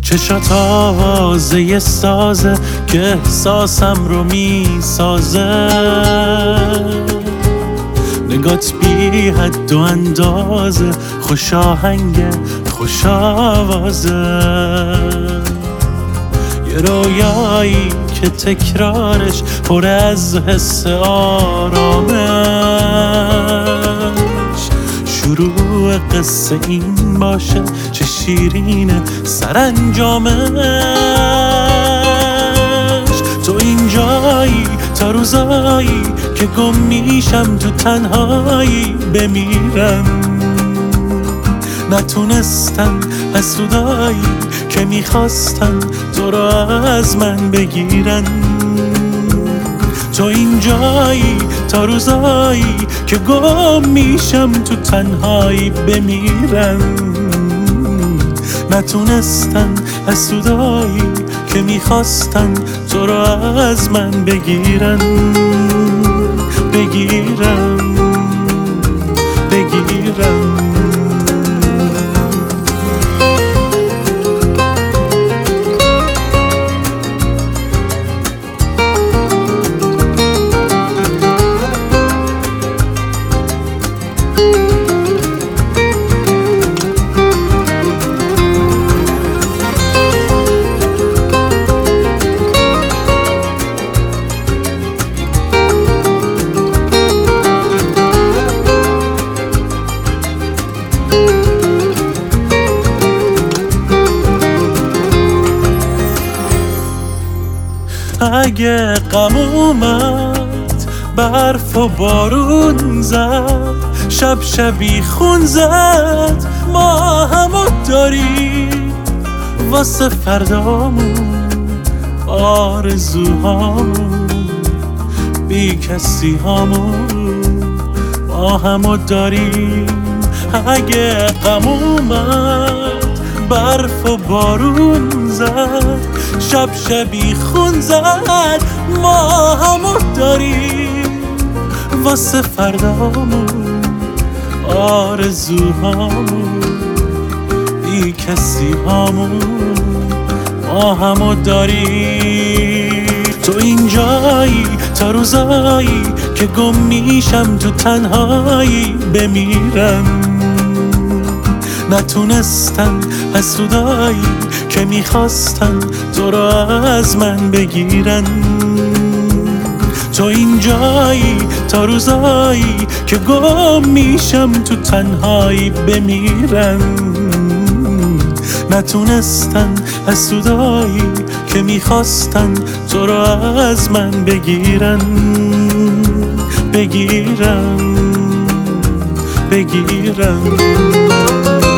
چشات آوازه یه سازه که احساسم رو میسازه، نگات بی حد و اندازه، خوش آهنگ خوش آوازه، یه رویایی که تکرارش پر از حس آرامش، شروع قصه این باشه چه شیرینه سرانجامش. تو اینجایی تا روزایی که گم میشم تو تنهایی بمیرم، نتونستن حسودایی که میخواستن تو رو از من بگیرن. تو اینجایی تا روزایی که گم میشم تو تنهایی بمیرم، نتونستن حسودایی که میخواستن تو رو از من بگیرن. اگه غم اومد برف و بارون زد، شب شبی خون زد، ما همو داریم واسه فردامون، آرزوهامون، بی کسی هامون، ما همو داریم. اگه غم اومد برف و بارون زد، شب شبی خون زد، ما همو داریم واسه فردامون، آرزوهامون، بی کسی هامون، ما همو داریم. تو اینجایی تا روزایی که گم میشم تو تنهایی بمیرم، نتونستن حسودایی که میخواستن تو رو از من بگیرن. تو اینجایی تا روزایی که گم میشم تو تنهایی بمیرم، نتونستن حسودایی که میخواستن تو رو از من بگیرن. بگیرن